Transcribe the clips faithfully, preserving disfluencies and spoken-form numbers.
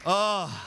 Oh,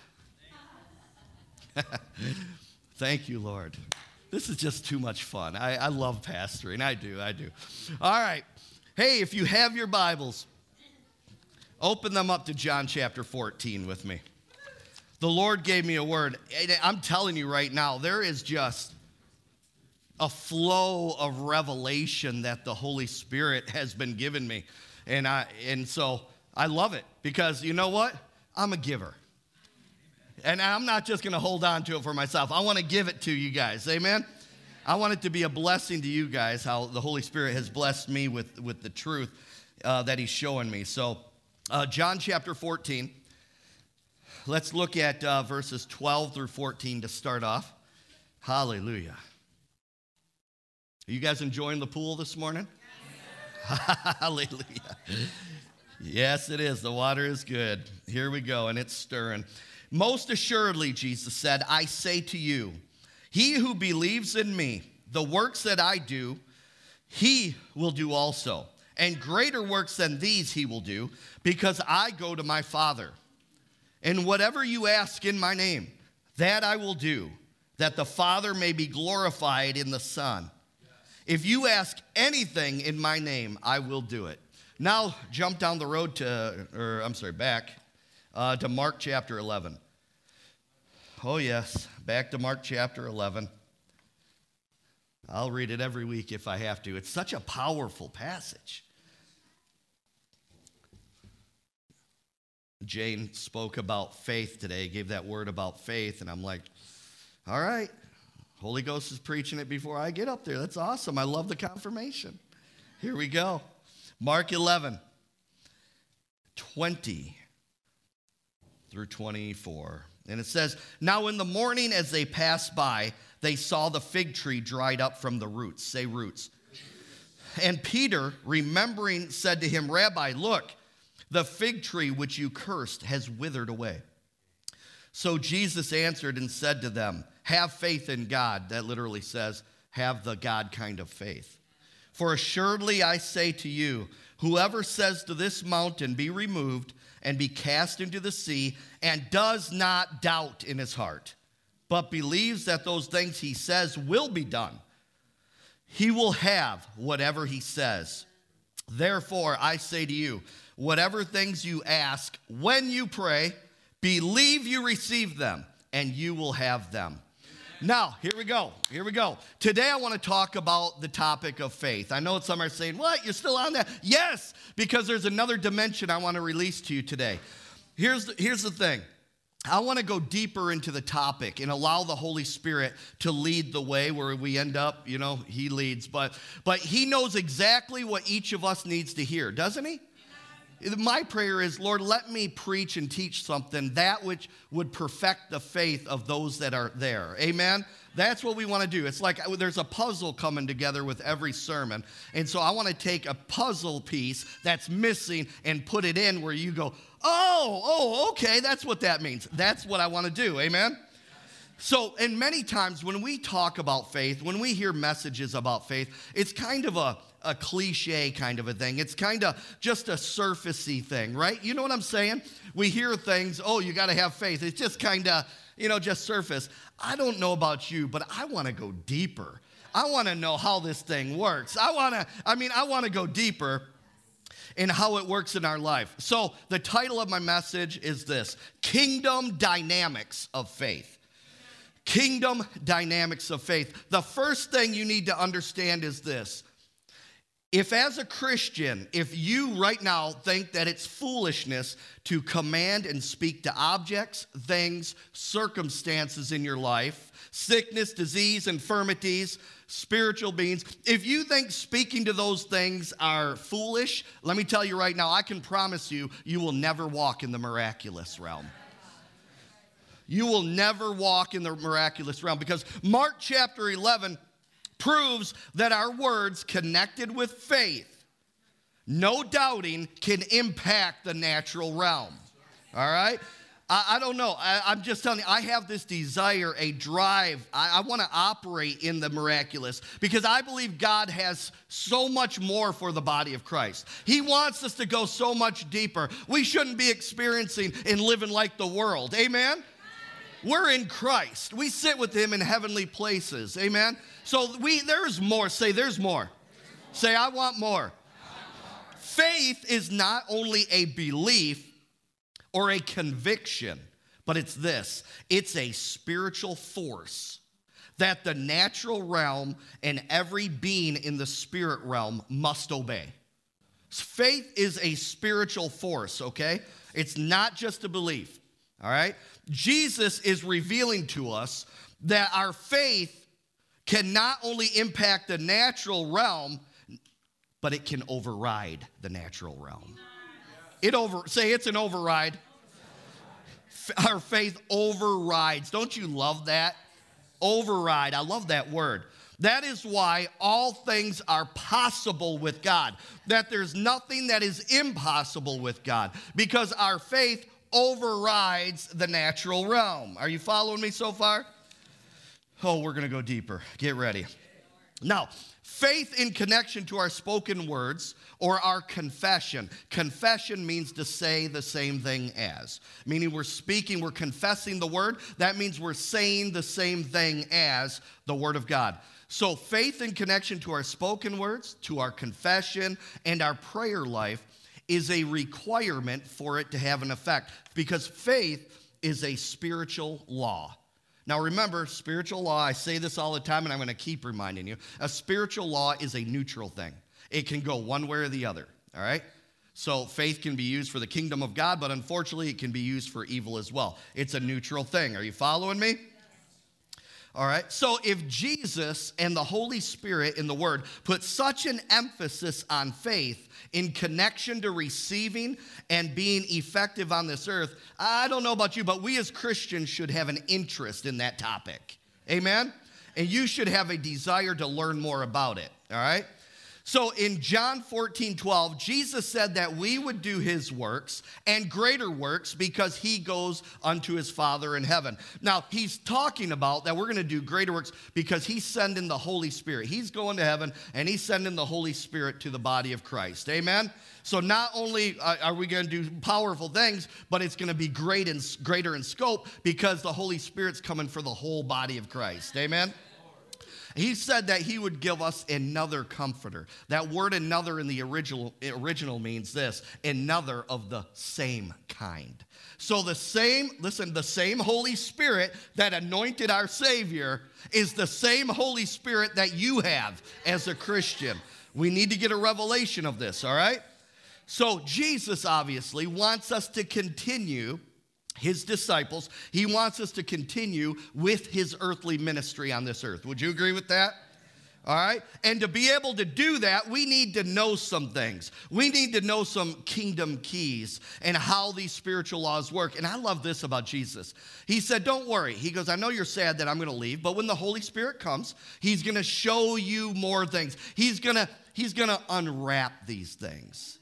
thank you, Lord. This is just too much fun. I, I love pastoring. I do, I do. All right. Hey, if you have your Bibles, open them up to John chapter fourteen with me. The Lord gave me a word. I'm telling you right now, there is just a flow of revelation that the Holy Spirit has been given me. And I and so I love it because you know what? I'm a giver. And I'm not just going to hold on to it for myself. I want to give it to you guys. Amen? I want it to be a blessing to you guys, how the Holy Spirit has blessed me with, with the truth uh, that he's showing me. So uh, John chapter fourteen. Let's look at uh, verses twelve through fourteen to start off. Hallelujah. Are you guys enjoying the pool this morning? Yes. Hallelujah. Yes, it is. The water is good. Here we go, and it's stirring. Most assuredly, Jesus said, I say to you, he who believes in me, the works that I do, he will do also. And greater works than these he will do, because I go to my Father. And whatever you ask in my name, that I will do, that the Father may be glorified in the Son. If you ask anything in my name, I will do it. Now jump down the road to, or I'm sorry, back uh, to Mark chapter eleven. Oh yes, back to Mark chapter eleven. I'll read it every week if I have to. It's such a powerful passage. Jane spoke about faith today, gave that word about faith, and I'm like, all right, Holy Ghost is preaching it before I get up there. That's awesome. I love the confirmation. Here we go. Mark eleven, twenty through twenty-four. And it says, now in the morning as they passed by, they saw the fig tree dried up from the roots. Say roots. And Peter, remembering, said to him, Rabbi, look, the fig tree which you cursed has withered away. So Jesus answered and said to them, have faith in God. That literally says, have the God kind of faith. For assuredly I say to you, whoever says to this mountain, be removed and be cast into the sea, and does not doubt in his heart, but believes that those things he says will be done, he will have whatever he says. Therefore, I say to you, whatever things you ask when you pray, believe you receive them, and you will have them. Now, here we go. Here we go. Today, I want to talk about the topic of faith. I know some are saying, what? You're still on that? Yes, because there's another dimension I want to release to you today. Here's the, here's the thing. I want to go deeper into the topic and allow the Holy Spirit to lead the way where we end up. You know, he leads. But, but he knows exactly what each of us needs to hear, doesn't he? My prayer is, Lord, let me preach and teach something, that which would perfect the faith of those that are there. Amen? That's what we want to do. It's like there's a puzzle coming together with every sermon. And so I want to take a puzzle piece that's missing and put it in where you go, oh, oh, okay, that's what that means. That's what I want to do. Amen? So, and many times when we talk about faith, when we hear messages about faith, it's kind of a a cliche kind of a thing. It's kind of just a surfacey thing, right? You know what I'm saying? We hear things, oh, you got to have faith. It's just kind of, you know, just surface. I don't know about you, but I want to go deeper. I want to know how this thing works. I want to, I mean, I want to go deeper in how it works in our life. So the title of my message is this, Kingdom Dynamics of Faith. Kingdom Dynamics of Faith. The first thing you need to understand is this. If as a Christian, if you right now think that it's foolishness to command and speak to objects, things, circumstances in your life, sickness, disease, infirmities, spiritual beings, if you think speaking to those things are foolish, let me tell you right now, I can promise you, you will never walk in the miraculous realm. You will never walk in the miraculous realm because Mark chapter eleven proves that our words connected with faith, no doubting, can impact the natural realm. All right? I, I don't know. I, I'm just telling you, I have this desire, a drive. I, I want to operate in the miraculous because I believe God has so much more for the body of Christ. He wants us to go so much deeper. We shouldn't be experiencing and living like the world. Amen? We're in Christ. We sit with him in heavenly places. Amen? So we there's more. Say, there's more. Say, I want more. Faith is not only a belief or a conviction, but it's this. It's a spiritual force that the natural realm and every being in the spirit realm must obey. Faith is a spiritual force, okay? It's not just a belief, all right? Jesus is revealing to us that our faith can not only impact the natural realm, but it can override the natural realm. It over, say it's an override. Our faith overrides. Don't you love that? Override. I love that word. That is why all things are possible with God. That there's nothing that is impossible with God. Because our faith overrides the natural realm. Are you following me so far? Oh, we're going to go deeper. Get ready. Now, faith in connection to our spoken words or our confession. Confession means to say the same thing as. Meaning we're speaking, we're confessing the word. That means we're saying the same thing as the word of God. So faith in connection to our spoken words, to our confession, and our prayer life is a requirement for it to have an effect. Because faith is a spiritual law. Now remember, spiritual law, I say this all the time and I'm going to keep reminding you. A spiritual law is a neutral thing. It can go one way or the other, all right? So faith can be used for the kingdom of God, but unfortunately it can be used for evil as well. It's a neutral thing. Are you following me? All right, so if Jesus and the Holy Spirit in the Word put such an emphasis on faith in connection to receiving and being effective on this earth, I don't know about you, but we as Christians should have an interest in that topic. Amen? And you should have a desire to learn more about it, all right? So in John fourteen twelve, Jesus said that we would do his works and greater works because he goes unto his Father in heaven. Now, he's talking about that we're going to do greater works because he's sending the Holy Spirit. He's going to heaven and he's sending the Holy Spirit to the body of Christ. Amen? So not only are we going to do powerful things, but it's going to be great and greater in scope because the Holy Spirit's coming for the whole body of Christ. Amen? He said that he would give us another comforter. That word another in the original, original means this, another of the same kind. So the same, listen, the same Holy Spirit that anointed our Savior is the same Holy Spirit that you have as a Christian. We need to get a revelation of this, all right? So Jesus obviously wants us to continue his disciples. He wants us to continue with his earthly ministry on this earth. Would you agree with that? All right? And to be able to do that, we need to know some things. We need to know some kingdom keys and how these spiritual laws work. And I love this about Jesus. He said, don't worry. He goes, I know you're sad that I'm going to leave, but when the Holy Spirit comes, he's going to show you more things. He's going to he's going to unwrap these things.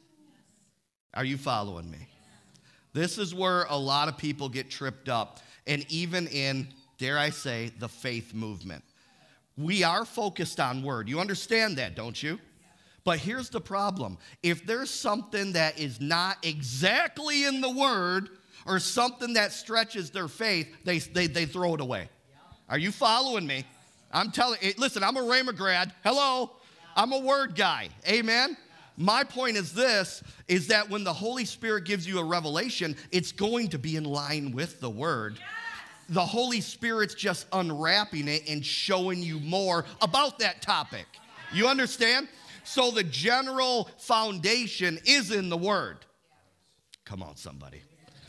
Are you following me? This is where a lot of people get tripped up, and even in, dare I say, the faith movement. We are focused on word. You understand that, don't you? But here's the problem. If there's something that is not exactly in the word or something that stretches their faith, they, they, they throw it away. Are you following me? I'm telling you, listen, I'm a Rhema grad. Hello. I'm a word guy. Amen. My point is this, is that when the Holy Spirit gives you a revelation, it's going to be in line with the word. Yes. The Holy Spirit's just unwrapping it and showing you more about that topic. You understand? So the general foundation is in the word. Come on, somebody.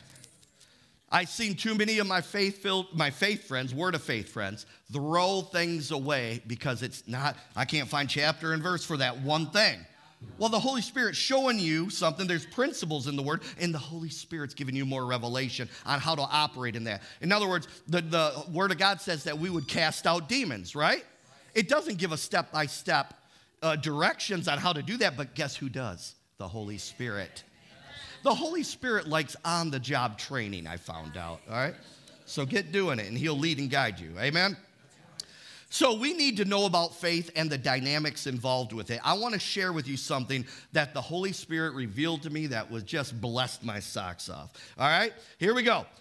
I've seen too many of my faith-filled, my faith friends, word of faith friends, throw things away because it's not, I can't find chapter and verse for that one thing. Well, the Holy Spirit's showing you something. There's principles in the Word, and the Holy Spirit's giving you more revelation on how to operate in that. In other words, the, the Word of God says that we would cast out demons, right? It doesn't give us step-by-step uh, directions on how to do that, but guess who does? The Holy Spirit. The Holy Spirit likes on-the-job training, I found out, all right? So get doing it, and he'll lead and guide you. Amen? So we need to know about faith and the dynamics involved with it. I want to share with you something that the Holy Spirit revealed to me that was just blessed my socks off. All right? Here we go.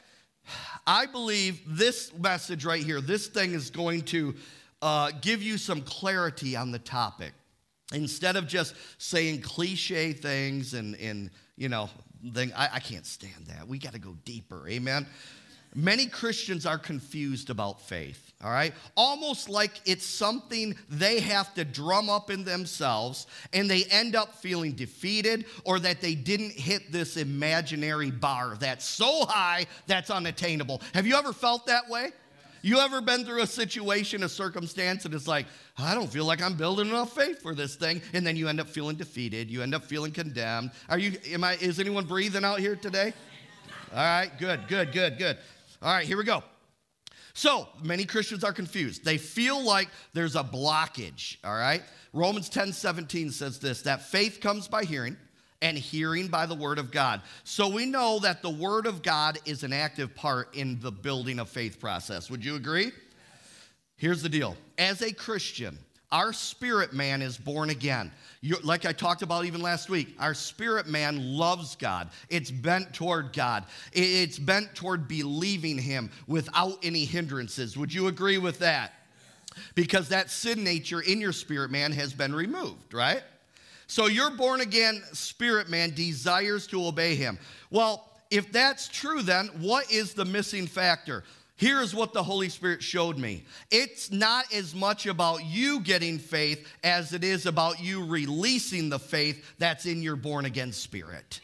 I believe this message right here, this thing is going to uh, give you some clarity on the topic. Instead of just saying cliche things and, and you know, thing, I, I can't stand that. We got to go deeper. Amen? Many Christians are confused about faith, all right? Almost like it's something they have to drum up in themselves, and they end up feeling defeated, or that they didn't hit this imaginary bar that's so high that's unattainable. Have you ever felt that way? You ever been through a situation, a circumstance, and it's like, I don't feel like I'm building enough faith for this thing, and then you end up feeling defeated, you end up feeling condemned. Are you, am I, is anyone breathing out here today? All right, good, good, good, good. All right, here we go. So, many Christians are confused. They feel like there's a blockage, all right? Romans ten seventeen says this, that faith comes by hearing, and hearing by the word of God. So we know that the word of God is an active part in the building of faith process. Would you agree? Here's the deal. As a Christian, our spirit man is born again. You're, like I talked about even last week, our spirit man loves God. It's bent toward God. It's bent toward believing him without any hindrances. Would you agree with that? Because that sin nature in your spirit man has been removed, right? So your born again spirit man desires to obey him. Well, if that's true, then what is the missing factor? Here's what the Holy Spirit showed me. It's not as much about you getting faith as it is about you releasing the faith that's in your born again spirit.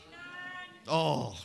Oh.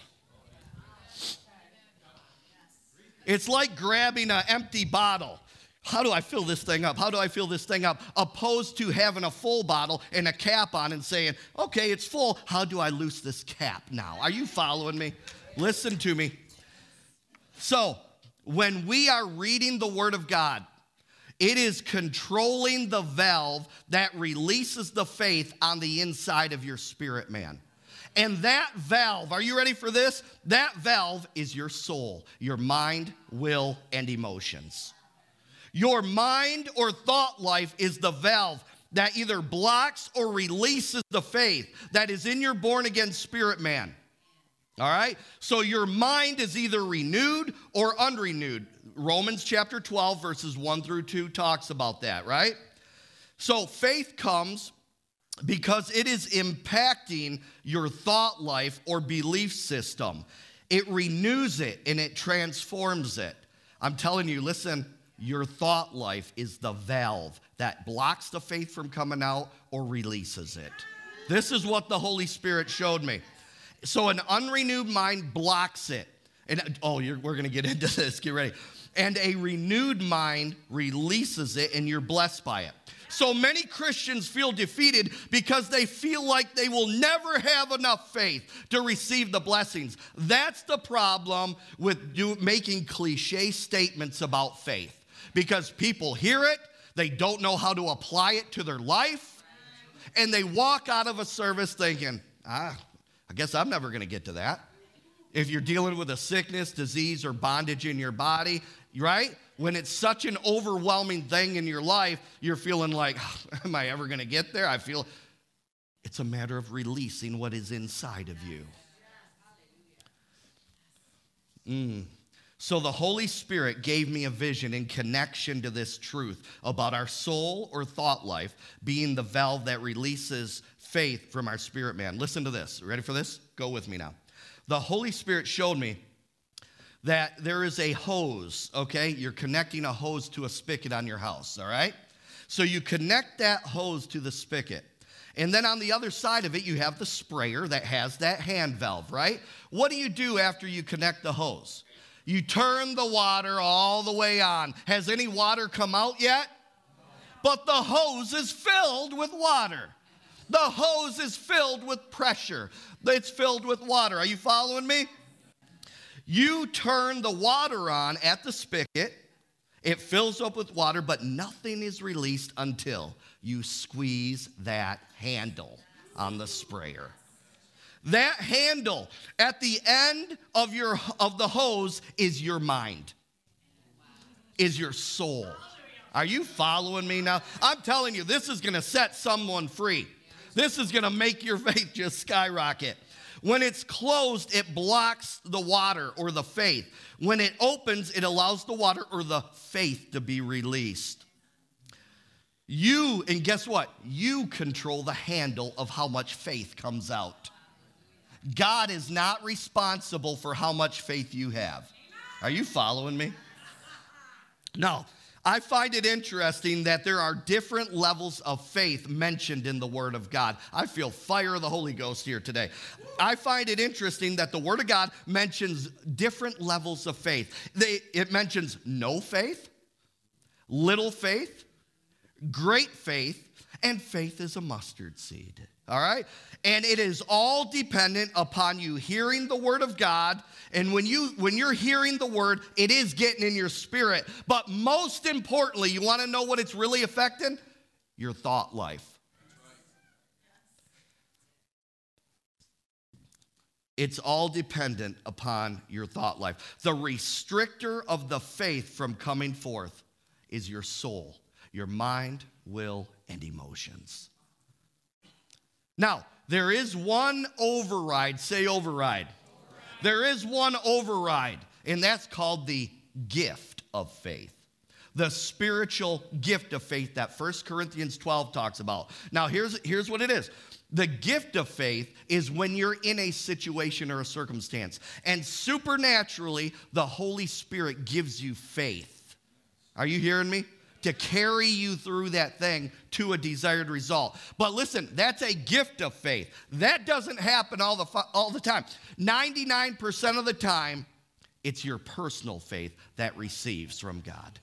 It's like grabbing an empty bottle. How do I fill this thing up? How do I fill this thing up? Opposed to having a full bottle and a cap on and saying, okay, it's full. How do I loose this cap now? Are you following me? Listen to me. So, when we are reading the Word of God, it is controlling the valve that releases the faith on the inside of your spirit man. And that valve, are you ready for this? That valve is your soul, your mind, will, and emotions. Your mind or thought life is the valve that either blocks or releases the faith that is in your born-again spirit man. All right? So your mind is either renewed or unrenewed. Romans chapter twelve, verses one through two talks about that, right? So faith comes because it is impacting your thought life or belief system. It renews it and it transforms it. I'm telling you, listen, your thought life is the valve that blocks the faith from coming out or releases it. This is what the Holy Spirit showed me. So an unrenewed mind blocks it. And oh, you're, we're going to get into this. Get ready. And a renewed mind releases it, and you're blessed by it. So many Christians feel defeated because they feel like they will never have enough faith to receive the blessings. That's the problem with do, making cliche statements about faith. Because people hear it, they don't know how to apply it to their life, and they walk out of a service thinking, ah, I guess I'm never going to get to that. If you're dealing with a sickness, disease, or bondage in your body, right? When it's such an overwhelming thing in your life, you're feeling like, am I ever going to get there? I feel it's a matter of releasing what is inside of you. Mm. So the Holy Spirit gave me a vision in connection to this truth about our soul or thought life being the valve that releases faith from our spirit man. Listen to this. Ready for this? Go with me now. The Holy Spirit showed me that there is a hose, okay? You're connecting a hose to a spigot on your house, all right? So you connect that hose to the spigot. And then on the other side of it, you have the sprayer that has that hand valve, right? What do you do after you connect the hose? You turn the water all the way on. Has any water come out yet? But the hose is filled with water. The hose is filled with pressure. It's filled with water. Are you following me? You turn the water on at the spigot. It fills up with water, but nothing is released until you squeeze that handle on the sprayer. That handle at the end of your of the hose is your mind, is your soul. Are you following me now? I'm telling you, this is going to set someone free. This is going to make your faith just skyrocket. When it's closed, it blocks the water or the faith. When it opens, it allows the water or the faith to be released. You, and guess what? You control the handle of how much faith comes out. God is not responsible for how much faith you have. Are you following me? No. I find it interesting that there are different levels of faith mentioned in the Word of God. I feel fire of the Holy Ghost here today. I find it interesting that the Word of God mentions different levels of faith. They, it mentions no faith, little faith, great faith, and faith is a mustard seed. All right? And it is all dependent upon you hearing the Word of God. And when, you, when you're hearing the Word, it is getting in your spirit. But most importantly, you want to know what it's really affecting? Your thought life. It's all dependent upon your thought life. The restrictor of the faith from coming forth is your soul, your mind, will, and emotions. Now, there is one override. Say override. Override. There is one override, and that's called the gift of faith. The spiritual gift of faith that First Corinthians twelve talks about. Now, here's, here's what it is. The gift of faith is when you're in a situation or a circumstance, and supernaturally, the Holy Spirit gives you faith. Are you hearing me? To carry you through that thing to a desired result. But listen, that's a gift of faith. That doesn't happen all the all the time. ninety-nine percent of the time, it's your personal faith that receives from God.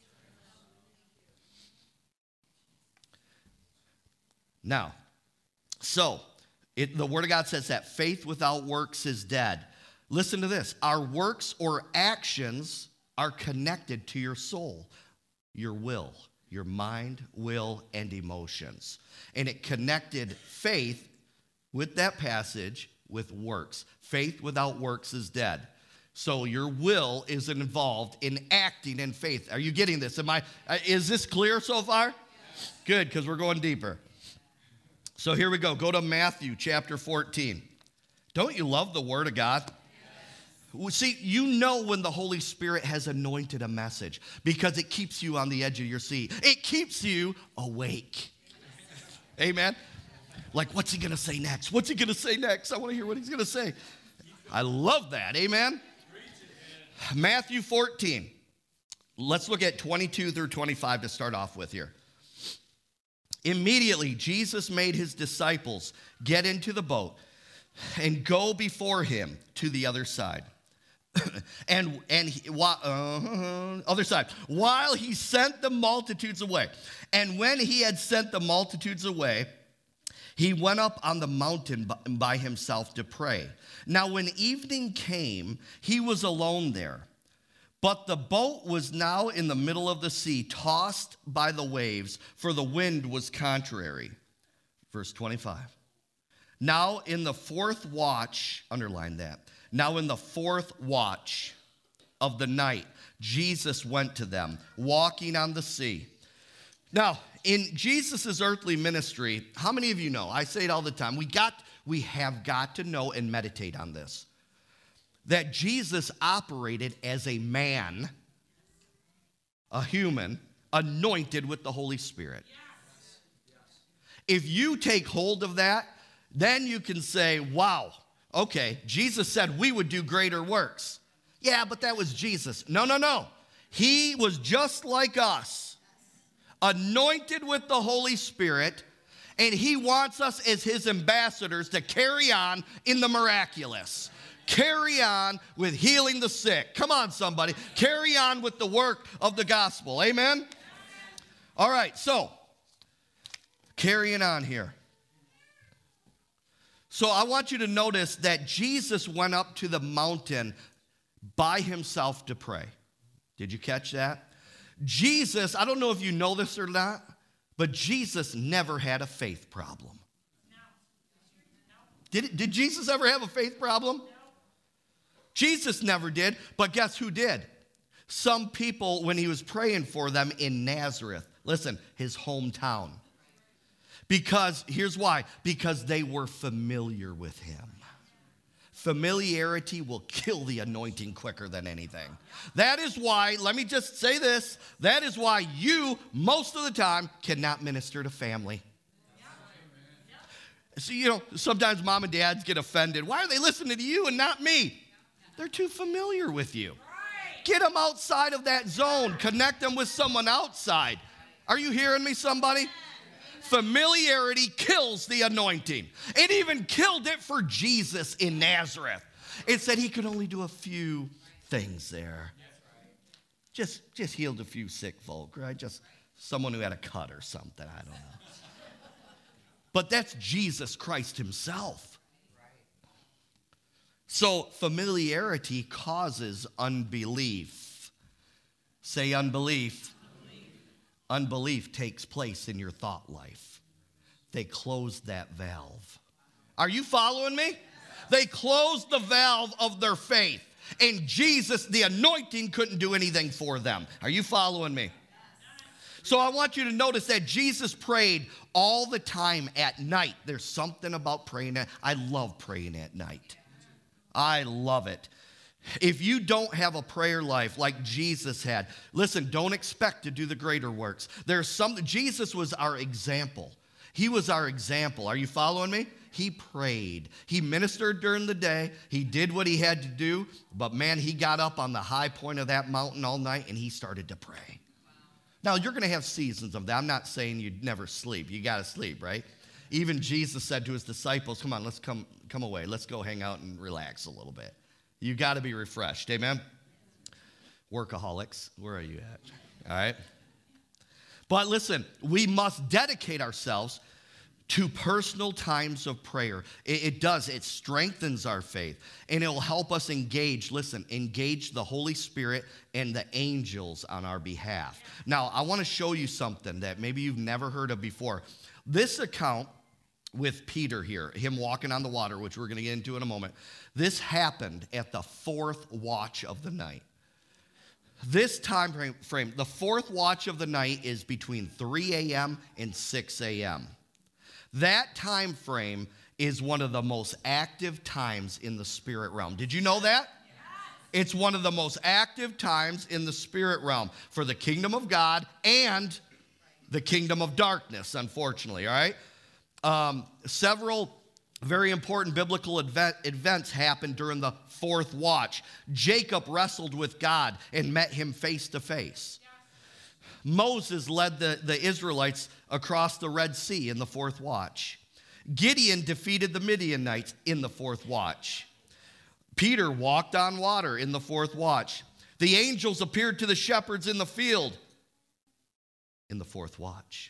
Now, so it, the Word of God says that faith without works is dead. Listen to this. Our works or actions are connected to your soul, your will, your mind, will, and emotions. And it connected faith with that passage with works. Faith without works is dead. So your will is involved in acting in faith. Are you getting this? Am I? Is this clear so far? Yes. Good, because we're going deeper. So here we go. Go to Matthew chapter fourteen. Don't you love the Word of God? See, you know when the Holy Spirit has anointed a message because it keeps you on the edge of your seat. It keeps you awake. Amen? Like, what's he going to say next? What's he going to say next? I want to hear what he's going to say. I love that. Amen? Matthew fourteen. Let's look at twenty-two through twenty-five to start off with here. Immediately, Jesus made his disciples get into the boat and go before him to the other side. and and he, uh, other side, while he sent the multitudes away. And when he had sent the multitudes away, he went up on the mountain by himself to pray. Now when evening came, he was alone there. But the boat was now in the middle of the sea, tossed by the waves, for the wind was contrary. Verse twenty-five. Now in the fourth watch, underline that. Now in the fourth watch of the night, Jesus went to them, walking on the sea. Now, in Jesus' earthly ministry, how many of you know? I say it all the time. We got, we have got to know and meditate on this. That Jesus operated as a man, a human, anointed with the Holy Spirit. If you take hold of that, then you can say, wow, okay, Jesus said we would do greater works. Yeah, but that was Jesus. No, no, no. He was just like us, anointed with the Holy Spirit, and he wants us as his ambassadors to carry on in the miraculous. Carry on with healing the sick. Come on, somebody. Carry on with the work of the gospel. Amen? All right, so carrying on here. So I want you to notice that Jesus went up to the mountain by himself to pray. Did you catch that? Jesus, I don't know if you know this or not, but Jesus never had a faith problem. Did, did Jesus ever have a faith problem? No. Jesus never did, but guess who did? Some people, when he was praying for them in Nazareth, listen, his hometown. Because, here's why, because they were familiar with him. Familiarity will kill the anointing quicker than anything. That is why, let me just say this, that is why you, most of the time, cannot minister to family. So, you know, sometimes mom and dads get offended. Why are they listening to you and not me? They're too familiar with you. Get them outside of that zone. Connect them with someone outside. Are you hearing me, somebody? Familiarity kills the anointing. It even killed it for Jesus in Nazareth. It said he could only do a few things there. Just, just healed a few sick folk, right? Just someone who had a cut or something, I don't know. But that's Jesus Christ himself. So familiarity causes unbelief. Say unbelief. Unbelief. Unbelief takes place in your thought life. They closed that valve. Are you following me? They closed the valve of their faith. And Jesus, the anointing, couldn't do anything for them. Are you following me? So I want you to notice that Jesus prayed all the time at night. There's something about praying at, I love praying at night. I love it. If you don't have a prayer life like Jesus had, listen, don't expect to do the greater works. There's some, Jesus was our example. He was our example. Are you following me? He prayed. He ministered during the day. He did what he had to do. But man, he got up on the high point of that mountain all night and he started to pray. Now, you're going to have seasons of that. I'm not saying you'd never sleep. You got to sleep, right? Even Jesus said to his disciples, come on, let's come, come away. Let's go hang out and relax a little bit. You got to be refreshed. Amen? Workaholics, where are you at? All right? But listen, we must dedicate ourselves to personal times of prayer. It, it does. It strengthens our faith. And it will help us engage, listen, engage the Holy Spirit and the angels on our behalf. Now, I want to show you something that maybe you've never heard of before. This account with Peter here, him walking on the water, which we're going to get into in a moment, this happened at the fourth watch of the night. This time frame, the fourth watch of the night is between three a.m. and six a.m. That time frame is one of the most active times in the spirit realm. Did you know that? Yes. It's one of the most active times in the spirit realm for the kingdom of God and the kingdom of darkness, unfortunately, all right? Um, several very important biblical event, events happened during the fourth watch. Jacob wrestled with God and met him face to face. Moses led the, the Israelites across the Red Sea in the fourth watch. Gideon defeated the Midianites in the fourth watch. Peter walked on water in the fourth watch. The angels appeared to the shepherds in the field in the fourth watch.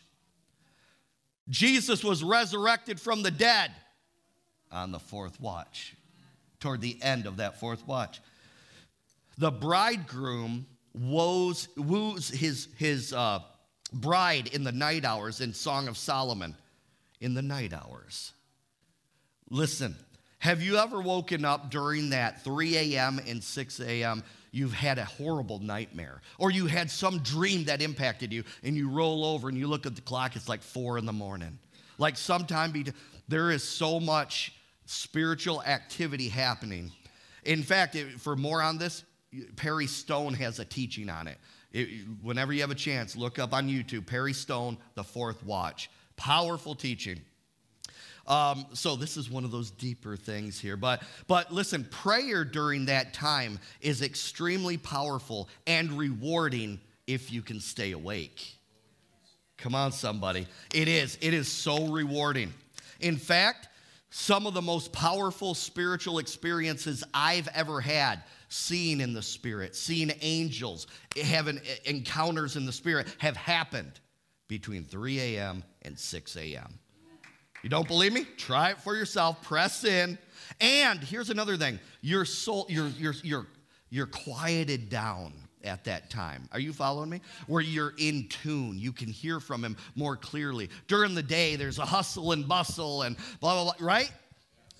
Jesus was resurrected from the dead on the fourth watch, toward the end of that fourth watch. The bridegroom woos, woos his, his uh, bride in the night hours in Song of Solomon, in the night hours. Listen, have you ever woken up during that three a.m. and six a.m., you've had a horrible nightmare, or you had some dream that impacted you, and you roll over and you look at the clock, it's like four in the morning. Like sometime, be, there is so much spiritual activity happening. In fact, it, for more on this, Perry Stone has a teaching on it. it. Whenever you have a chance, look up on YouTube, Perry Stone, The Fourth Watch. Powerful teaching. Um, so this is one of those deeper things here. But, but listen, prayer during that time is extremely powerful and rewarding if you can stay awake. Come on, somebody. It is. It is so rewarding. In fact, some of the most powerful spiritual experiences I've ever had, seeing in the Spirit, seeing angels, having encounters in the Spirit, have happened between three a.m. and six a.m. You don't believe me? Try it for yourself. Press in. And here's another thing. Your soul, you're, you're, you're, you're quieted down at that time. Are you following me? Where you're in tune. You can hear from him more clearly. During the day, there's a hustle and bustle and blah, blah, blah, right?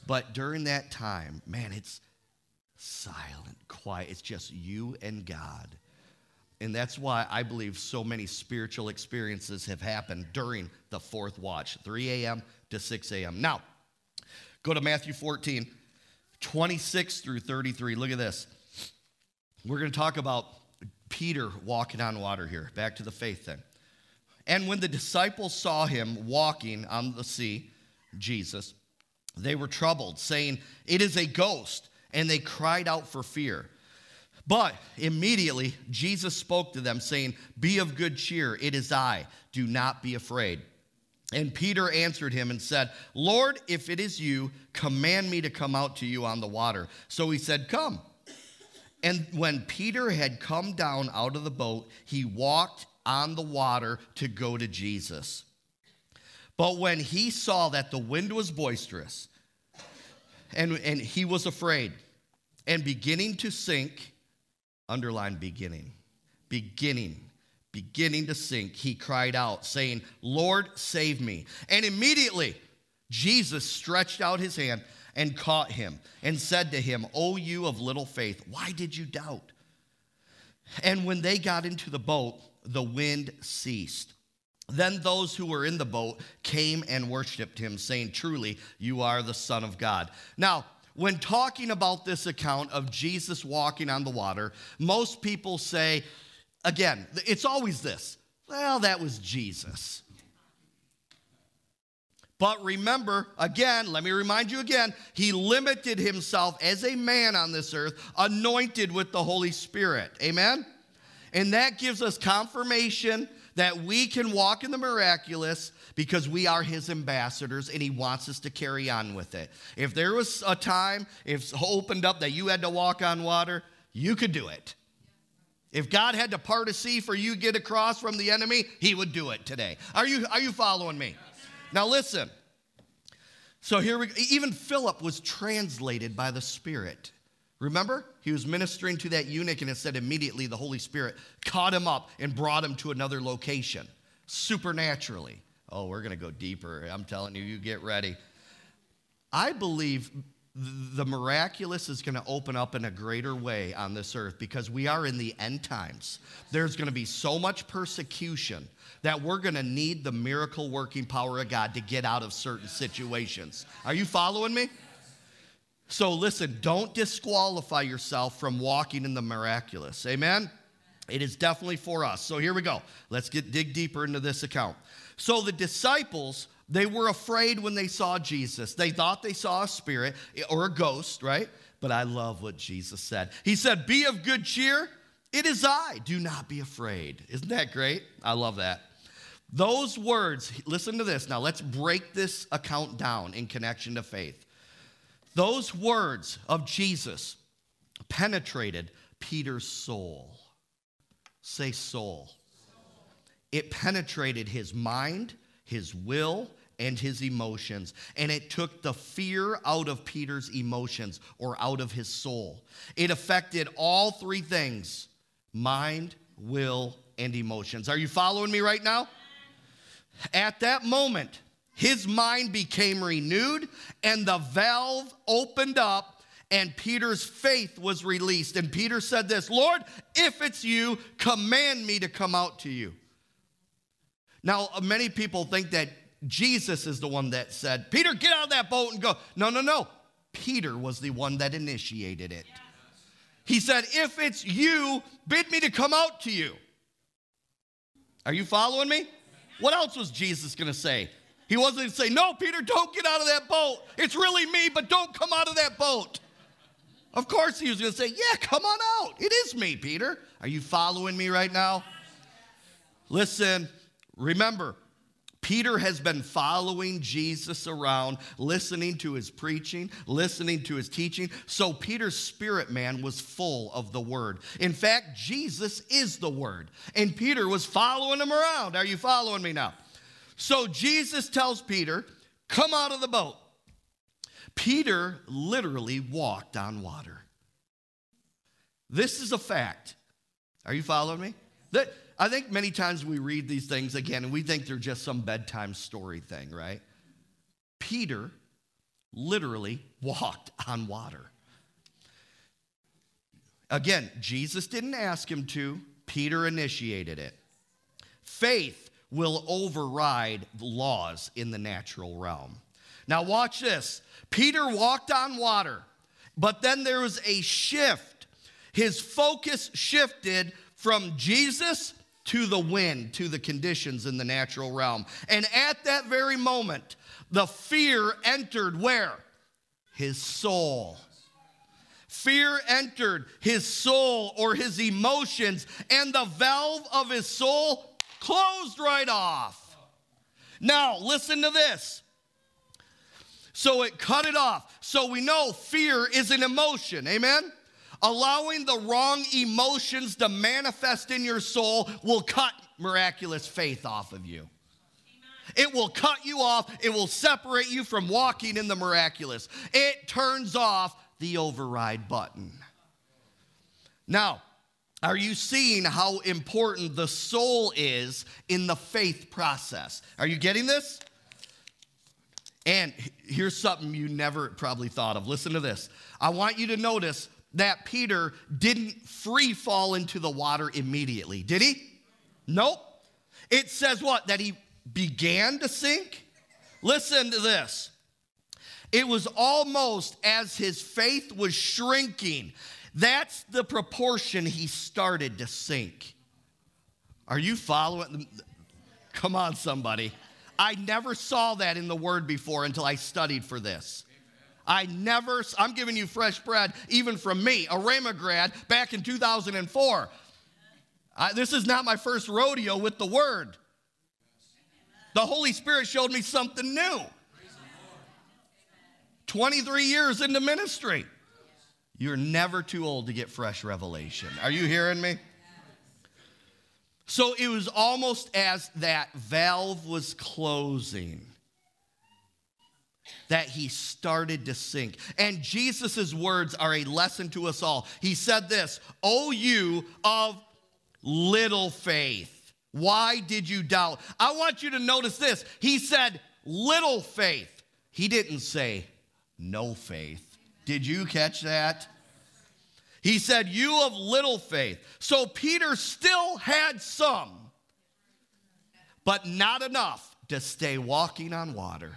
But during that time, man, it's silent, quiet. It's just you and God. And that's why I believe so many spiritual experiences have happened during the fourth watch, three a.m. to six a.m. Now, go to Matthew fourteen, twenty-six through thirty-three. Look at this. We're going to talk about Peter walking on water here. Back to the faith thing. And when the disciples saw him walking on the sea, Jesus, they were troubled, saying, "It is a ghost." And they cried out for fear. But immediately Jesus spoke to them, saying, "Be of good cheer, it is I. Do not be afraid." And Peter answered him and said, "Lord, if it is you, command me to come out to you on the water." So he said, "Come." And when Peter had come down out of the boat, he walked on the water to go to Jesus. But when he saw that the wind was boisterous, and, and he was afraid, and beginning to sink, underline beginning, beginning, beginning to sink, he cried out, saying, "Lord, save me." And immediately Jesus stretched out his hand and caught him and said to him, "O you of little faith, why did you doubt?" And when they got into the boat, the wind ceased. Then those who were in the boat came and worshiped him, saying, "Truly, you are the Son of God." Now, when talking about this account of Jesus walking on the water, most people say, again, it's always this, well, that was Jesus. But remember, again, let me remind you again, he limited himself as a man on this earth, anointed with the Holy Spirit. Amen? And that gives us confirmation that we can walk in the miraculous because we are his ambassadors and he wants us to carry on with it. If there was a time, if it opened up that you had to walk on water, you could do it. If God had to part a sea for you to get across from the enemy, he would do it today. Are you, are you following me? Now listen. So here we go. Even Philip was translated by the Spirit. Remember? He was ministering to that eunuch, and it said immediately the Holy Spirit caught him up and brought him to another location, supernaturally. Oh, we're going to go deeper. I'm telling you, you get ready. I believe the miraculous is going to open up in a greater way on this earth because we are in the end times. There's going to be so much persecution that we're going to need the miracle working power of God to get out of certain situations. Are you following me? So listen, don't disqualify yourself from walking in the miraculous. Amen? It is definitely for us. So here we go. Let's get dig deeper into this account. So the disciples, they were afraid when they saw Jesus. They thought they saw a spirit or a ghost, right? But I love what Jesus said. He said, "Be of good cheer. It is I. Do not be afraid." Isn't that great? I love that. Those words, listen to this. Now let's break this account down in connection to faith. Those words of Jesus penetrated Peter's soul. Say soul. It penetrated his mind, his will, and his emotions. And it took the fear out of Peter's emotions or out of his soul. It affected all three things: mind, will, and emotions. Are you following me right now? At that moment, his mind became renewed, and the valve opened up, and Peter's faith was released. And Peter said this, "Lord, if it's you, command me to come out to you." Now, many people think that Jesus is the one that said, "Peter, get out of that boat and go." No, no, no. Peter was the one that initiated it. He said, "If it's you, bid me to come out to you." Are you following me? What else was Jesus going to say? He wasn't going to say, "No, Peter, don't get out of that boat. It's really me, but don't come out of that boat." Of course he was going to say, "Yeah, come on out. It is me, Peter." Are you following me right now? Listen, remember, Peter has been following Jesus around, listening to his preaching, listening to his teaching. So Peter's spirit man was full of the word. In fact, Jesus is the word. And Peter was following him around. Are you following me now? So Jesus tells Peter, "Come out of the boat." Peter literally walked on water. This is a fact. Are you following me? That, I think many times we read these things again and we think they're just some bedtime story thing, right? Peter literally walked on water. Again, Jesus didn't ask him to. Peter initiated it. Faith will override laws in the natural realm. Now watch this. Peter walked on water, but then there was a shift. His focus shifted from Jesus to the wind, to the conditions in the natural realm. And at that very moment, the fear entered where? His soul. Fear entered his soul or his emotions, and the valve of his soul closed right off. Now, listen to this. So it cut it off. So we know fear is an emotion, amen? Allowing the wrong emotions to manifest in your soul will cut miraculous faith off of you. It will cut you off. It will separate you from walking in the miraculous. It turns off the override button. Now, are you seeing how important the soul is in the faith process? Are you getting this? And here's something you never probably thought of. Listen to this. I want you to notice that Peter didn't free fall into the water immediately. Did he? Nope. It says what? That he began to sink? Listen to this. It was almost as his faith was shrinking. That's the proportion he started to sink. Are you following? Come on, somebody. I never saw that in the Word before until I studied for this. I never, I'm giving you fresh bread, even from me, a Rhema grad back in two thousand four. I, this is not my first rodeo with the Word. The Holy Spirit showed me something new. twenty-three years into ministry. You're never too old to get fresh revelation. Are you hearing me? So it was almost as that valve was closing that he started to sink. And Jesus' words are a lesson to us all. He said this, "O you of little faith, why did you doubt?" I want you to notice this. He said little faith. He didn't say no faith. Did you catch that? He said, "You of little faith." So Peter still had some, but not enough to stay walking on water.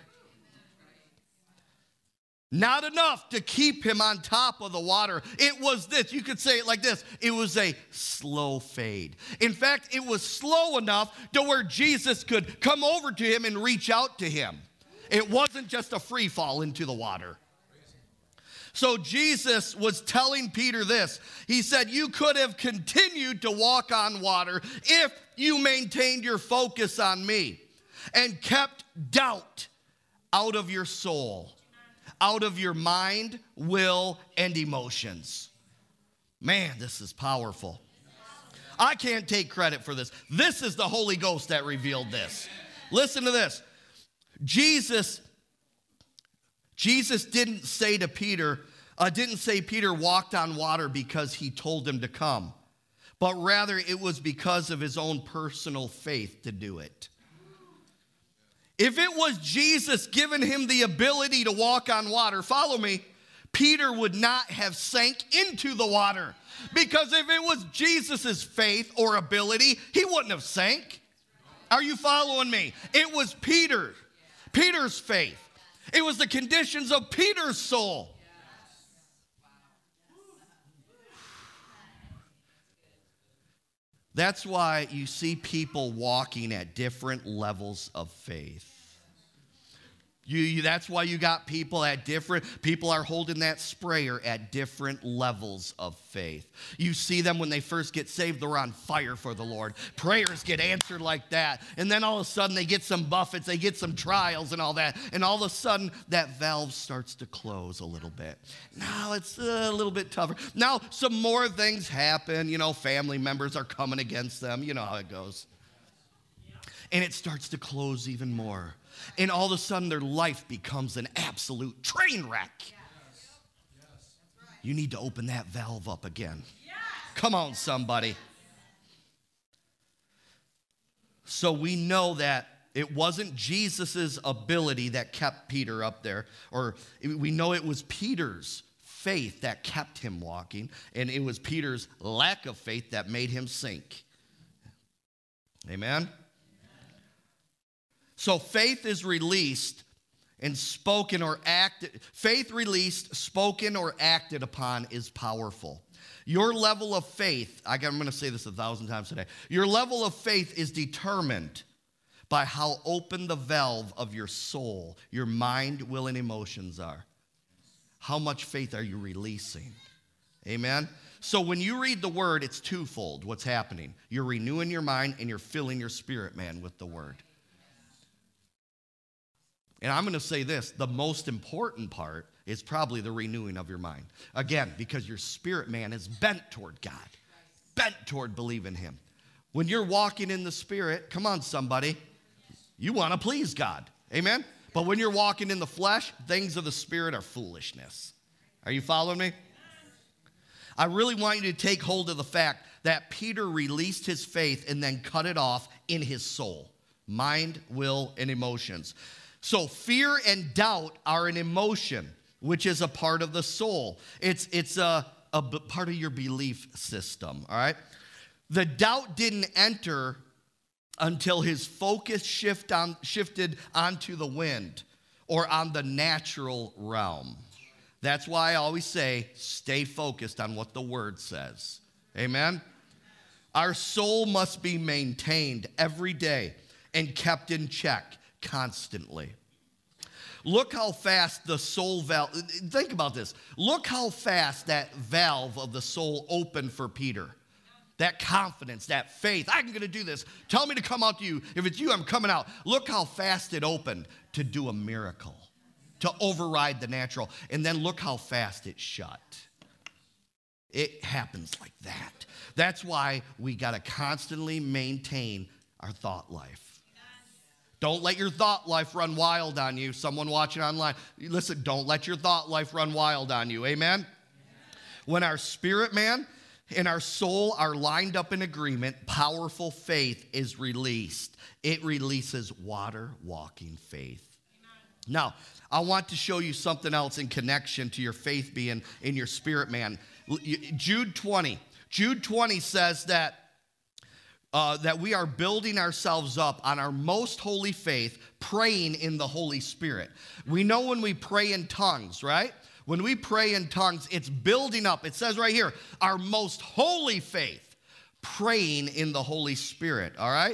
Not enough to keep him on top of the water. It was this, you could say it like this, it was a slow fade. In fact, it was slow enough to where Jesus could come over to him and reach out to him. It wasn't just a free fall into the water. So Jesus was telling Peter this. He said, you could have continued to walk on water if you maintained your focus on me and kept doubt out of your soul, out of your mind, will, and emotions. Man, this is powerful. I can't take credit for this. This is the Holy Ghost that revealed this. Listen to this. Jesus Jesus didn't say to Peter, uh, didn't say Peter walked on water because he told him to come, but rather it was because of his own personal faith to do it. If it was Jesus giving him the ability to walk on water, follow me, Peter would not have sank into the water. Because if it was Jesus' faith or ability, he wouldn't have sank. Are you following me? It was Peter, Peter's faith. It was the conditions of Peter's soul. That's why you see people walking at different levels of faith. You, you, that's why you got people at different, people are holding that sprayer at different levels of faith. You see them when they first get saved, they're on fire for the Lord. Prayers get answered like that. And then all of a sudden they get some buffets, they get some trials and all that. And all of a sudden that valve starts to close a little bit. Now it's a little bit tougher. Now some more things happen. You know, family members are coming against them. You know how it goes. And it starts to close even more. And all of a sudden, their life becomes an absolute train wreck. Yes. Yes. You need to open that valve up again. Yes. Come on, somebody. So we know that It wasn't Jesus' ability that kept Peter up there, or we know it was Peter's faith that kept him walking, and it was Peter's lack of faith that made him sink. Amen? So faith is released and spoken or acted. Faith released, spoken, or acted upon is powerful. Your level of faith, I'm going to say this a thousand times today. Your level of faith is determined by how open the valve of your soul, your mind, will, and emotions are. How much faith are you releasing? Amen? So when you read the word, it's twofold what's happening. You're renewing your mind and you're filling your spirit, man, with the word. And I'm going to say this, the most important part is probably the renewing of your mind. Again, because your spirit, man, is bent toward God, bent toward believing him. When you're walking in the spirit, come on, somebody, you want to please God. Amen? But when you're walking in the flesh, things of the spirit are foolishness. Are you following me? I really want you to take hold of the fact that Peter released his faith and then cut it off in his soul, mind, will, and emotions. So fear and doubt are an emotion, which is a part of the soul. It's, it's a, a part of your belief system, all right? The doubt didn't enter until his focus shift on, shifted onto the wind or on the natural realm. That's why I always say, stay focused on what the word says. Amen? Our soul must be maintained every day and kept in check constantly. Look how fast the soul valve, think about this. Look how fast that valve of the soul opened for Peter. That confidence, that faith, I'm going to do this. Tell me to come out to you. If it's you, I'm coming out. Look how fast it opened to do a miracle, to override the natural. And then look how fast it shut. It happens like that. That's why we got to constantly maintain our thought life. Don't let your thought life run wild on you. Someone watching online, listen, don't let your thought life run wild on you. Amen? Amen. When our spirit, man, and our soul are lined up in agreement, powerful faith is released. It releases water-walking faith. Amen. Now, I want to show you something else in connection to your faith being in your spirit, man. Jude twenty. Jude twenty says that Uh, that we are building ourselves up on our most holy faith, praying in the Holy Spirit. We know when we pray in tongues, right? When we pray in tongues, it's building up. It says right here, our most holy faith, praying in the Holy Spirit, all right?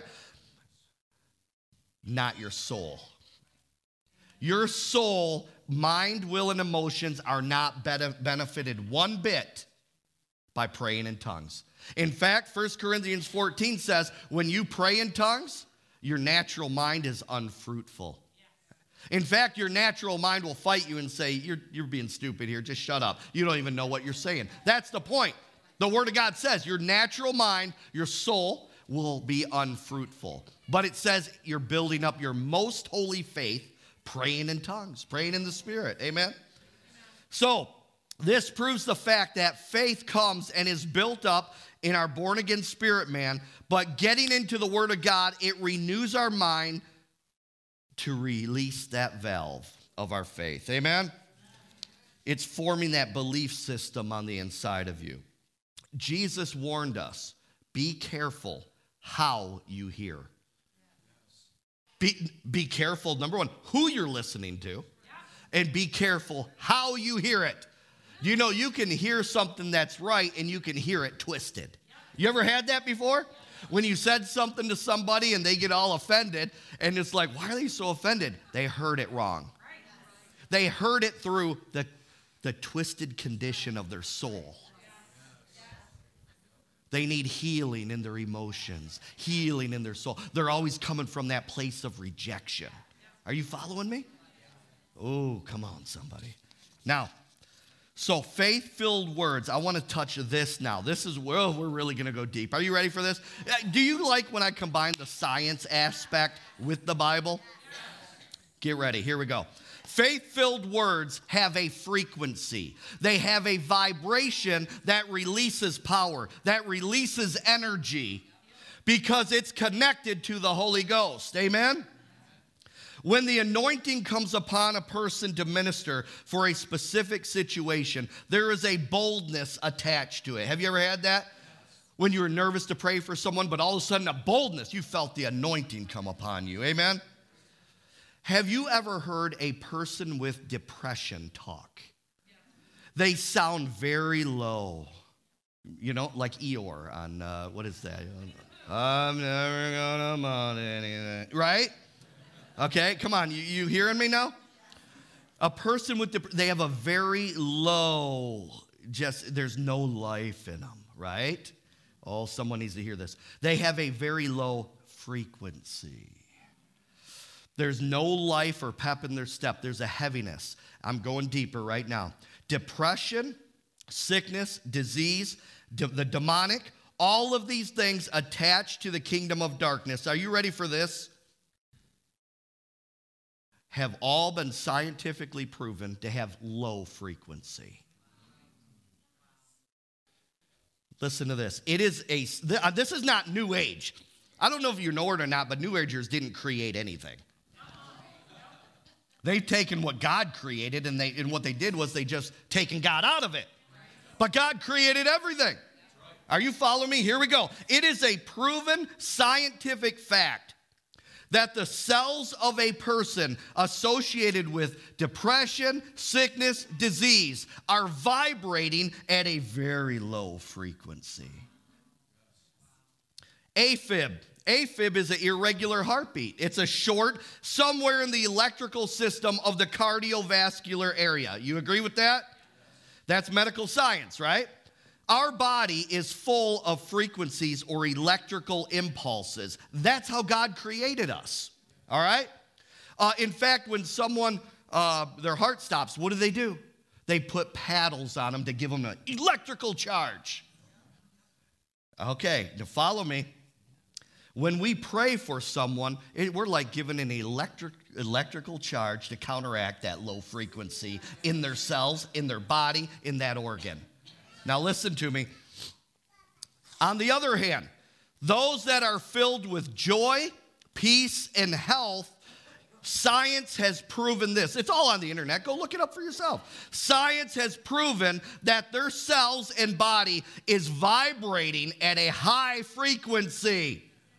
Not your soul. Your soul, mind, will, and emotions are not benefited one bit by praying in tongues. In fact, First Corinthians fourteen says, when you pray in tongues, your natural mind is unfruitful. In fact, your natural mind will fight you and say, you're, you're being stupid here, just shut up. You don't even know what you're saying. That's the point. The Word of God says your natural mind, your soul, will be unfruitful. But it says you're building up your most holy faith, praying in tongues, praying in the Spirit. Amen? So, this proves the fact that faith comes and is built up in our born-again spirit, man. But getting into the Word of God, it renews our mind to release that valve of our faith. Amen? It's forming that belief system on the inside of you. Jesus warned us, be careful how you hear. Be, be careful, number one, who you're listening to. And be careful how you hear it. You know, you can hear something that's right and you can hear it twisted. You ever had that before? When you said something to somebody and they get all offended and it's like, why are they so offended? They heard it wrong. They heard it through the, the twisted condition of their soul. They need healing in their emotions, healing in their soul. They're always coming from that place of rejection. Are you following me? Oh, come on, somebody. Now, so faith-filled words, I want to touch this now. This is where we're really going to go deep. Are you ready for this? Do you like when I combine the science aspect with the Bible? Get ready. Here we go. Faith-filled words have a frequency. They have a vibration that releases power, that releases energy because it's connected to the Holy Ghost. Amen? When the anointing comes upon a person to minister for a specific situation, there is a boldness attached to it. Have you ever had that? When you were nervous to pray for someone, but all of a sudden a boldness, you felt the anointing come upon you. Amen? Have you ever heard a person with depression talk? They sound very low. You know, like Eeyore on, uh, what is that? I'm never gonna amount to anything. Right? Okay, come on. You, you hearing me now? A person with depression, they have a very low, just, there's no life in them, right? Oh, someone needs to hear this. They have a very low frequency. There's no life or pep in their step. There's a heaviness. I'm going deeper right now. Depression, sickness, disease, de- the demonic, all of these things attached to the kingdom of darkness. Are you ready for this? Have all been scientifically proven to have low frequency. Listen to this. It is a, this is not New Age. I don't know if you know it or not, but New Agers didn't create anything. They've taken what God created, and, they, and what they did was they just taken God out of it. But God created everything. Are you following me? Here we go. It is a proven scientific fact that the cells of a person associated with depression, sickness, disease are vibrating at a very low frequency. AFib. AFib is an irregular heartbeat. It's a short, somewhere in the electrical system of the cardiovascular area. You agree with that? That's medical science, right? Our body is full of frequencies or electrical impulses. That's how God created us, all right? Uh, in fact, when someone, uh, their heart stops, what do they do? They put paddles on them to give them an electrical charge. Okay, now follow me. When we pray for someone, it, we're like giving an electric, electrical charge to counteract that low frequency in their cells, in their body, in that organ. Now listen to me. On the other hand, those that are filled with joy, peace, and health, science has proven this. It's all on the internet. Go look it up for yourself. Science has proven that their cells and body is vibrating at a high frequency.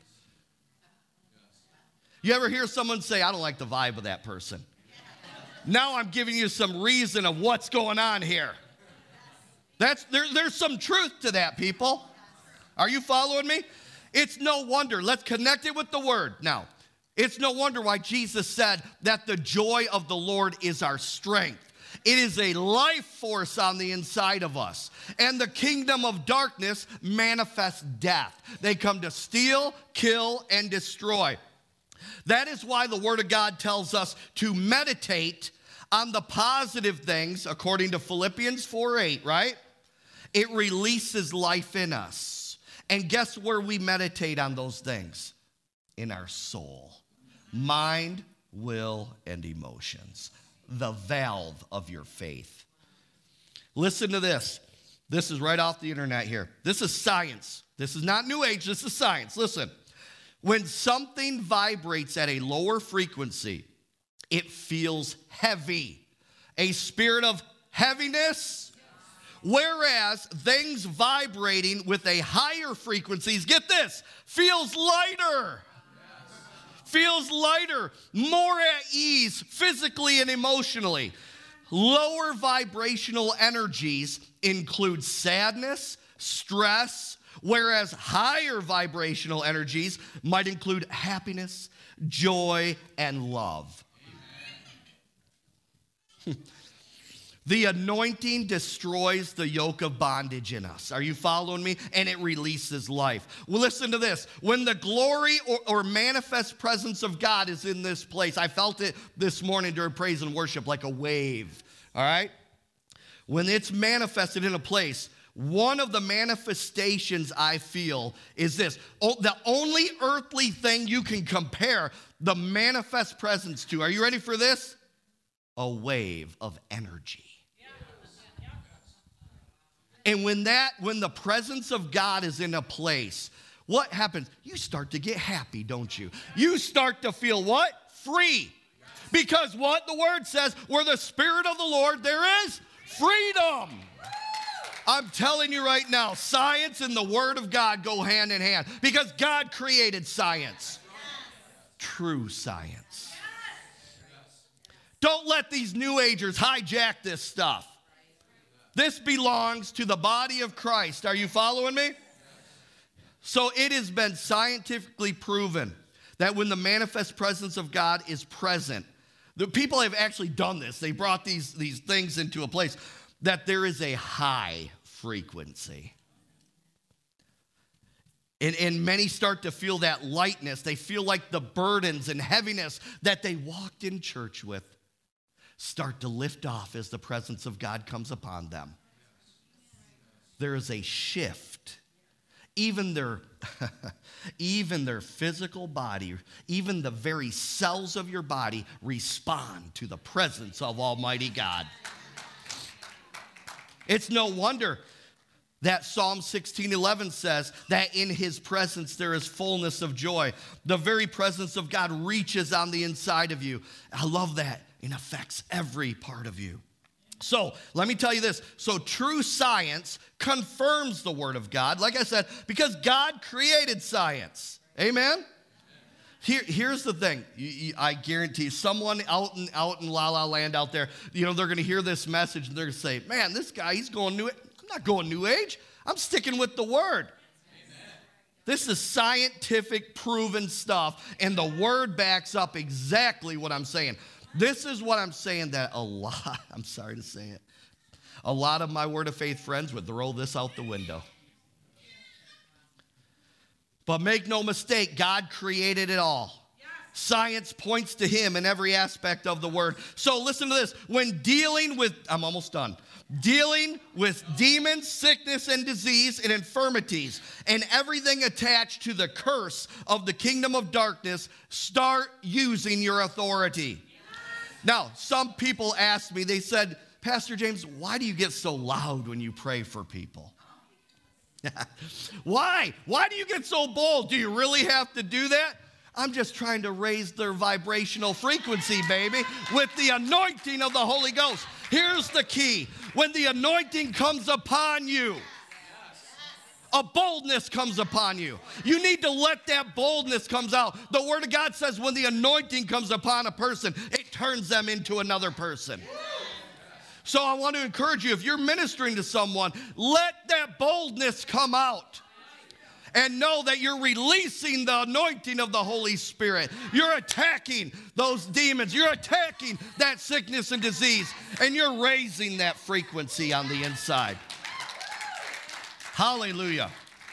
You ever hear someone say, I don't like the vibe of that person? Now I'm giving you some reason of what's going on here. That's there, there's some truth to that, people. Are you following me? It's no wonder. Let's connect it with the word now. It's no wonder why Jesus said that the joy of the Lord is our strength. It is a life force on the inside of us. And the kingdom of darkness manifests death. They come to steal, kill, and destroy. That is why the Word of God tells us to meditate on the positive things, according to Philippians four eight, right? It releases life in us. And guess where we meditate on those things? In our soul. Mind, will, and emotions. The valve of your faith. Listen to this. This is right off the internet here. This is science. This is not New Age. This is science. Listen. When something vibrates at a lower frequency, it feels heavy. A spirit of heaviness. Whereas things vibrating with a higher frequencies, get this, feels lighter. Feels lighter, more at ease physically and emotionally. Lower vibrational energies include sadness, stress, whereas higher vibrational energies might include happiness, joy, and love. The anointing destroys the yoke of bondage in us. Are you following me? And it releases life. Well, listen to this. When the glory or, or manifest presence of God is in this place, I felt it this morning during praise and worship like a wave, all right? When it's manifested in a place, one of the manifestations I feel is this. Oh, the only earthly thing you can compare the manifest presence to, are you ready for this? A wave of energy. And when that, when the presence of God is in a place, what happens? You start to get happy, don't you? You start to feel what? Free. Because what the word says, where the Spirit of the Lord, there is freedom. I'm telling you right now, science and the Word of God go hand in hand because God created science. True science. Don't let these New Agers hijack this stuff. This belongs to the body of Christ. Are you following me? So it has been scientifically proven that when the manifest presence of God is present, the people have actually done this. They brought these, these things into a place that there is a high frequency. And, and many start to feel that lightness. They feel like the burdens and heaviness that they walked in church with start to lift off as the presence of God comes upon them. There is a shift. Even their, even their physical body, even the very cells of your body respond to the presence of Almighty God. It's no wonder that Psalm sixteen eleven says that in his presence there is fullness of joy. The very presence of God reaches on the inside of you. I love that. It affects every part of you. So let me tell you this. So true science confirms the Word of God, like I said, because God created science. Amen? Here, here's the thing. You, you, I guarantee someone out in, out in La La Land out there, you know, they're going to hear this message and they're going to say, man, this guy, he's going new age. I'm not going new age. I'm sticking with the Word. Amen. This is scientific proven stuff, and the Word backs up exactly what I'm saying. This is what I'm saying that a lot, I'm sorry to say it, a lot of my Word of Faith friends would throw this out the window. But make no mistake, God created it all. Yes. Science points to him in every aspect of the Word. So listen to this. When dealing with, I'm almost done, dealing with demons, sickness, and disease, and infirmities, and everything attached to the curse of the kingdom of darkness, start using your authority. Yes. Now, some people asked me, they said, Pastor James, why do you get so loud when you pray for people? Why? Why do you get so bold? Do you really have to do that? I'm just trying to raise their vibrational frequency, baby, with the anointing of the Holy Ghost. Here's the key. When the anointing comes upon you, a boldness comes upon you. You need to let that boldness come out. The Word of God says when the anointing comes upon a person, it turns them into another person. So I want to encourage you, if you're ministering to someone, let that boldness come out. And know that you're releasing the anointing of the Holy Spirit. You're attacking those demons. You're attacking that sickness and disease. And you're raising that frequency on the inside. Hallelujah.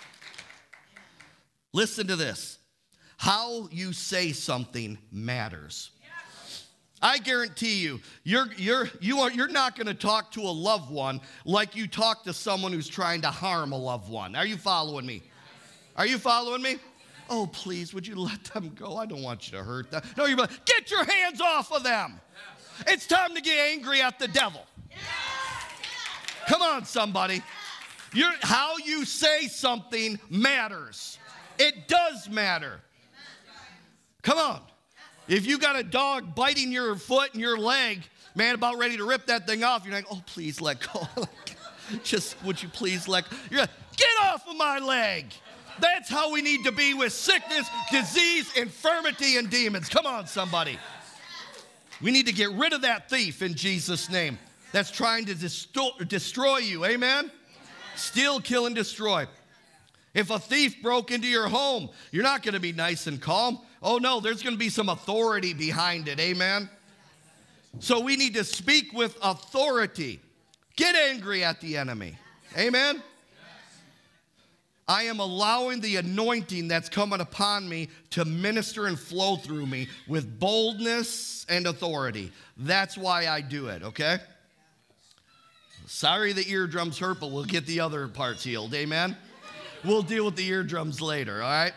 Listen to this. How you say something matters. I guarantee you, you're, you're, you are, you're not going to talk to a loved one like you talk to someone who's trying to harm a loved one. Are you following me? Are you following me? Oh, please, would you let them go? I don't want you to hurt them. No, you're like, get your hands off of them. It's time to get angry at the devil. Come on, somebody. You're, how you say something matters. It does matter. Come on. If you got a dog biting your foot and your leg, man, about ready to rip that thing off, you're like, oh, please let go. Just, would you please let go? You're like, get off of my leg. That's how we need to be with sickness, disease, infirmity, and demons. Come on, somebody. We need to get rid of that thief in Jesus' name that's trying to desto- destroy you. Amen? Steal, kill, and destroy. If a thief broke into your home, you're not going to be nice and calm. Oh, no, there's going to be some authority behind it. Amen? So we need to speak with authority. Get angry at the enemy. Amen? I am allowing the anointing that's coming upon me to minister and flow through me with boldness and authority. That's why I do it, okay? Sorry the eardrums hurt, but we'll get the other parts healed. Amen? We'll deal with the eardrums later, all right?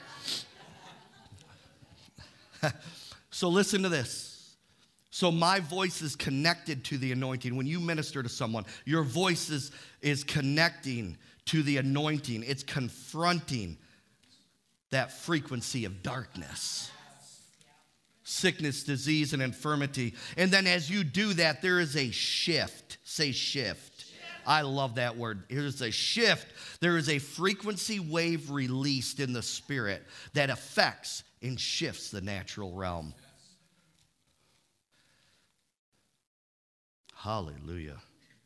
So listen to this. So my voice is connected to the anointing. When you minister to someone, your voice is, is connecting to the anointing. It's confronting that frequency of darkness. sickness, disease, and infirmity. And then as you do that, there is a shift. Say shift. shift. I love that word. There's a shift. There is a frequency wave released in the spirit that affects and shifts the natural realm. Hallelujah.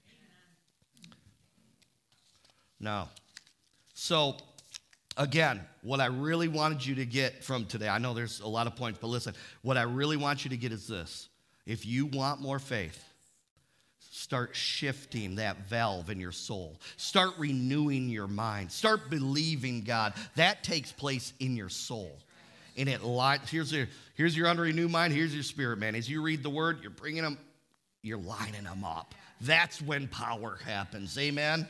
Now, so again, what I really wanted you to get from today, I know there's a lot of points, but listen, what I really want you to get is this. If you want more faith, start shifting that valve in your soul. Start renewing your mind. Start believing God. That takes place in your soul. And it li- here's your, here's your unrenewed mind, here's your spirit, man. As you read the word, you're bringing them, you're lining them up. That's when power happens. Amen?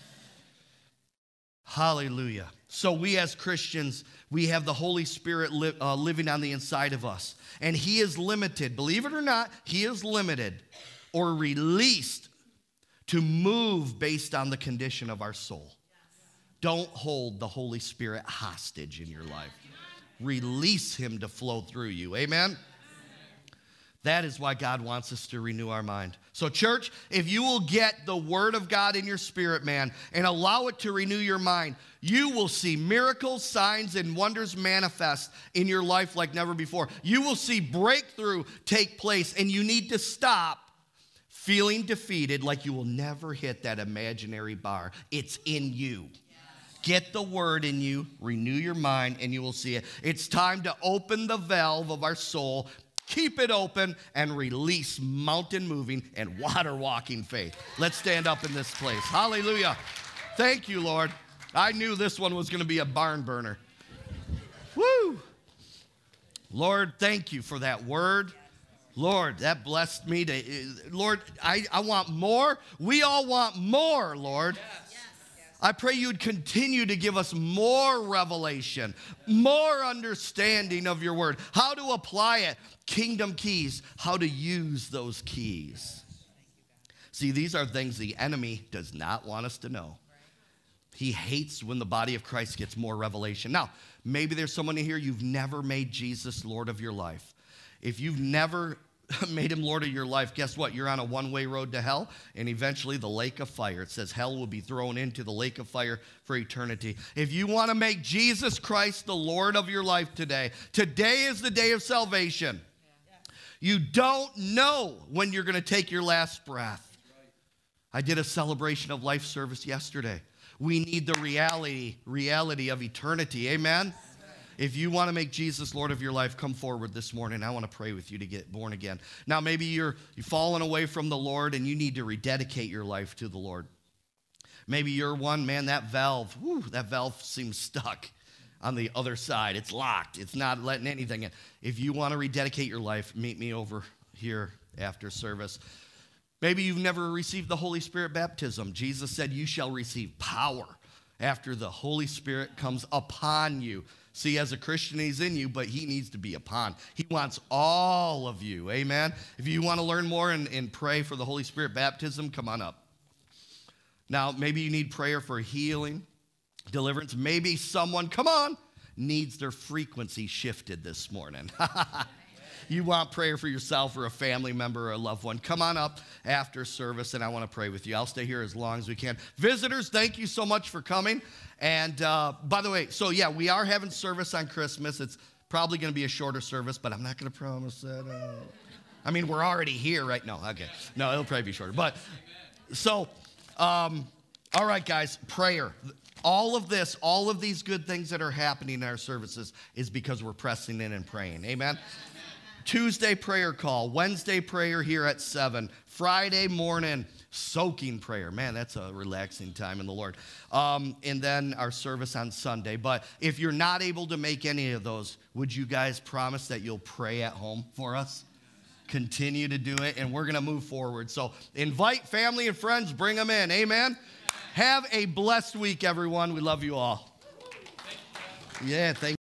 Hallelujah. So we as Christians, we have the Holy Spirit li- uh, living on the inside of us. And he is limited. Believe it or not, he is limited or released to move based on the condition of our soul. Don't hold the Holy Spirit hostage in your life. Release him to flow through you. Amen? That is why God wants us to renew our mind. So church, if you will get the word of God in your spirit, man, and allow it to renew your mind, you will see miracles, signs, and wonders manifest in your life like never before. You will see breakthrough take place, and you need to stop feeling defeated like you will never hit that imaginary bar. It's in you. Get the word in you, renew your mind, and you will see it. It's time to open the valve of our soul, keep it open, and release mountain moving and water walking faith. Let's stand up in this place. Hallelujah. Thank you, Lord. I knew this one was going to be a barn burner. Woo. Lord, thank you for that word. Lord, that blessed me. To, Lord, I, I want more. We all want more, Lord. I pray you'd continue to give us more revelation, more understanding of your word, how to apply it, kingdom keys, how to use those keys. See, these are things the enemy does not want us to know. He hates when the body of Christ gets more revelation. Now, maybe there's someone in here, you've never made Jesus Lord of your life. If you've never made him Lord of your life, guess what? You're on a one-way road to hell and eventually the lake of fire. It says hell will be thrown into the lake of fire for eternity. If you want to make Jesus Christ the Lord of your life today, today is the day of salvation. You don't know when you're going to take your last breath. I did a celebration of life service yesterday. We need the reality, reality of eternity. Amen? If you want to make Jesus Lord of your life, come forward this morning. I want to pray with you to get born again. Now, maybe you're you've fallen away from the Lord and you need to rededicate your life to the Lord. Maybe you're one, man, that valve, whew, that valve seems stuck on the other side. It's locked. It's not letting anything in. If you want to rededicate your life, meet me over here after service. Maybe you've never received the Holy Spirit baptism. Jesus said you shall receive power after the Holy Spirit comes upon you. See, as a Christian, he's in you, but he needs to be upon. He wants all of you, amen? If you want to learn more and, and pray for the Holy Spirit baptism, come on up. Now, maybe you need prayer for healing, deliverance. Maybe someone, come on, needs their frequency shifted this morning. You want prayer for yourself or a family member or a loved one, come on up after service, and I want to pray with you. I'll stay here as long as we can. Visitors, thank you so much for coming. And uh, by the way, so yeah, we are having service on Christmas. It's probably going to be a shorter service, but I'm not going to promise that. Uh, I mean, we're already here, right? No, okay. No, it'll probably be shorter. But so, um, all right, guys, prayer. All of this, all of these good things that are happening in our services is because we're pressing in and praying. Amen? Tuesday prayer call, Wednesday prayer here at seven, Friday morning soaking prayer. Man, that's a relaxing time in the Lord. Um, and then our service on Sunday. But if you're not able to make any of those, would you guys promise that you'll pray at home for us? Continue to do it, and we're going to move forward. So invite family and friends, bring them in. Amen? Have a blessed week, everyone. We love you all. Yeah, thank you.